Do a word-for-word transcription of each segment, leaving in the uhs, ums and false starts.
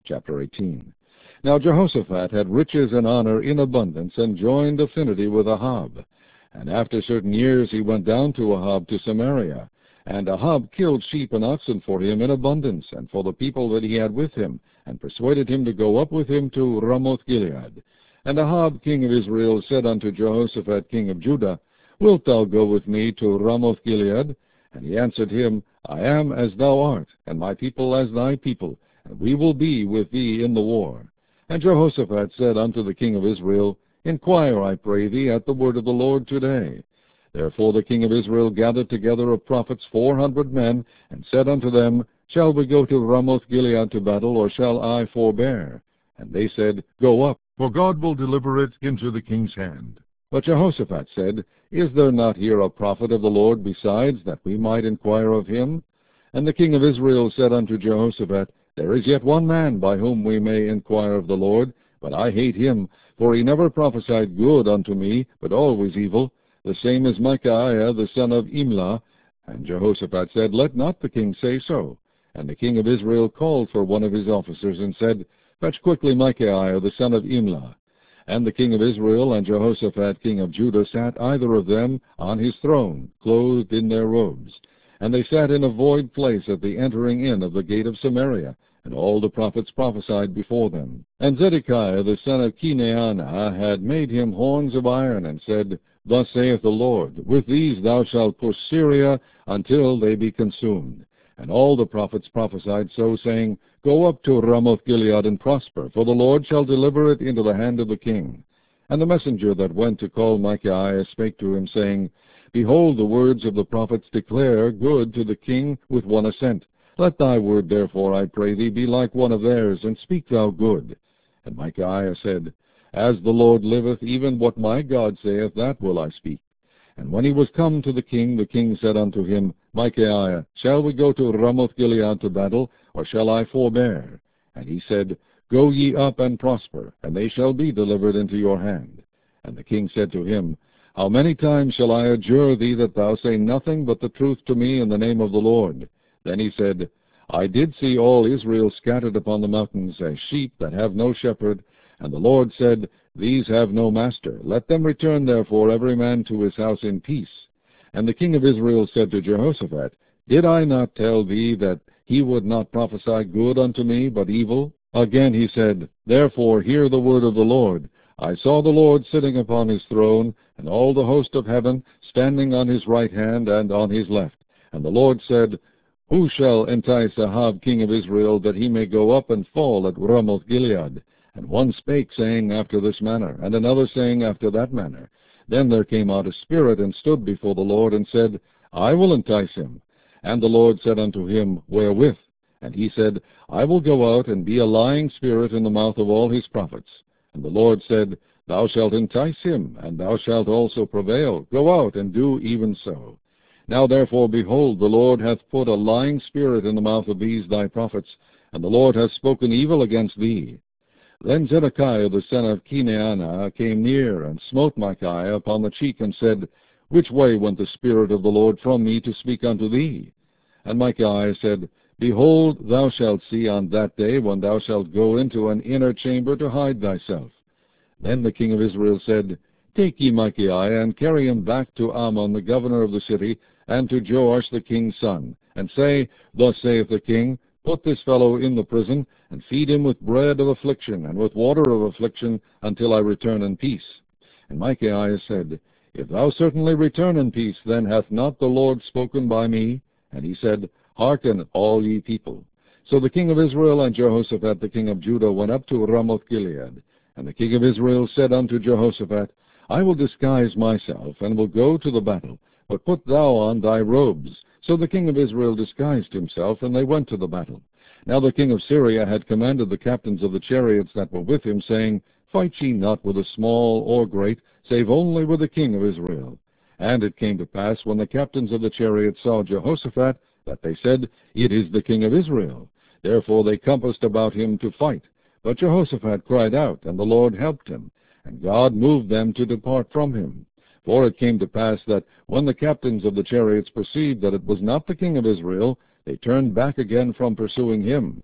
Chapter eighteen. Now Jehoshaphat had riches and honor in abundance, and joined affinity with Ahab. And after certain years he went down to Ahab to Samaria. And Ahab killed sheep and oxen for him in abundance, and for the people that he had with him, and persuaded him to go up with him to Ramoth-Gilead. And Ahab king of Israel said unto Jehoshaphat king of Judah, Wilt thou go with me to Ramoth-Gilead? And he answered him, I am as thou art, and my people as thy people, and we will be with thee in the war. And Jehoshaphat said unto the king of Israel, Inquire, I pray thee, at the word of the Lord today. Therefore the king of Israel gathered together of prophets four hundred men, and said unto them, Shall we go to Ramoth-Gilead to battle, or shall I forbear? And they said, Go up, for God will deliver it into the king's hand. But Jehoshaphat said, Is there not here a prophet of the Lord besides, that we might inquire of him? And the king of Israel said unto Jehoshaphat, There is yet one man by whom we may inquire of the Lord, but I hate him, for he never prophesied good unto me, but always evil. The same is Micaiah the son of Imlah. And Jehoshaphat said, Let not the king say so. And the king of Israel called for one of his officers, and said, Fetch quickly Micaiah the son of Imlah. And the king of Israel and Jehoshaphat king of Judah sat either of them on his throne, clothed in their robes. And they sat in a void place at the entering in of the gate of Samaria, and all the prophets prophesied before them. And Zedekiah the son of Kenaanah had made him horns of iron, and said, Thus saith the Lord, With these thou shalt push Syria until they be consumed. And all the prophets prophesied so, saying, Go up to Ramoth-Gilead and prosper, for the Lord shall deliver it into the hand of the king. And the messenger that went to call Micaiah spake to him, saying, Behold, the words of the prophets declare good to the king with one assent. Let thy word therefore, I pray thee, be like one of theirs, and speak thou good. And Micaiah said, As the Lord liveth, even what my God saith, that will I speak. And when he was come to the king, the king said unto him, Micaiah, shall we go to Ramoth-Gilead to battle, or shall I forbear? And he said, Go ye up and prosper, and they shall be delivered into your hand. And the king said to him, How many times shall I adjure thee that thou say nothing but the truth to me in the name of the Lord? Then he said, I did see all Israel scattered upon the mountains as sheep that have no shepherd, and the Lord said, These have no master. Let them return therefore every man to his house in peace. And the king of Israel said to Jehoshaphat, Did I not tell thee that he would not prophesy good unto me, but evil? Again he said, Therefore hear the word of the Lord. I saw the Lord sitting upon his throne, and all the host of heaven standing on his right hand and on his left. And the Lord said, Who shall entice Ahab king of Israel, that he may go up and fall at Ramoth-Gilead? And one spake, saying, After this manner, and another saying, After that manner. Then there came out a spirit, and stood before the Lord, and said, I will entice him. And the Lord said unto him, Wherewith? And he said, I will go out, and be a lying spirit in the mouth of all his prophets. And the Lord said, Thou shalt entice him, and thou shalt also prevail. Go out, and do even so. Now therefore, behold, the Lord hath put a lying spirit in the mouth of these thy prophets, and the Lord hath spoken evil against thee. Then Zedekiah the son of Kenaanah came near, and smote Micaiah upon the cheek, and said, Which way went the Spirit of the Lord from me to speak unto thee? And Micaiah said, Behold, thou shalt see on that day, when thou shalt go into an inner chamber to hide thyself. Then the king of Israel said, Take ye Micaiah, and carry him back to Amon the governor of the city, and to Joash the king's son, and say, Thus saith the king, Put this fellow in the prison, and feed him with bread of affliction, and with water of affliction, until I return in peace. And Micaiah said, If thou certainly return in peace, then hath not the Lord spoken by me? And he said, Hearken, all ye people. So the king of Israel and Jehoshaphat the king of Judah went up to Ramoth-Gilead. And the king of Israel said unto Jehoshaphat, I will disguise myself, and will go to the battle, but put thou on thy robes. So the king of Israel disguised himself, and they went to the battle. Now the king of Syria had commanded the captains of the chariots that were with him, saying, Fight ye not with the small or great, save only with the king of Israel. And it came to pass, when the captains of the chariots saw Jehoshaphat, that they said, It is the king of Israel. Therefore they compassed about him to fight. But Jehoshaphat cried out, and the Lord helped him, and God moved them to depart from him. For it came to pass that, when the captains of the chariots perceived that it was not the king of Israel, they turned back again from pursuing him.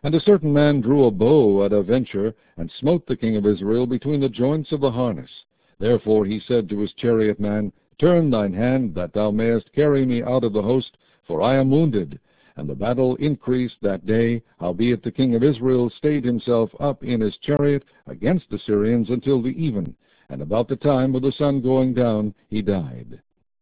And a certain man drew a bow at a venture, and smote the king of Israel between the joints of the harness. Therefore he said to his chariot man, Turn thine hand, that thou mayest carry me out of the host, for I am wounded. And the battle increased that day, howbeit the king of Israel stayed himself up in his chariot against the Syrians until the even, and about the time of the sun going down he died.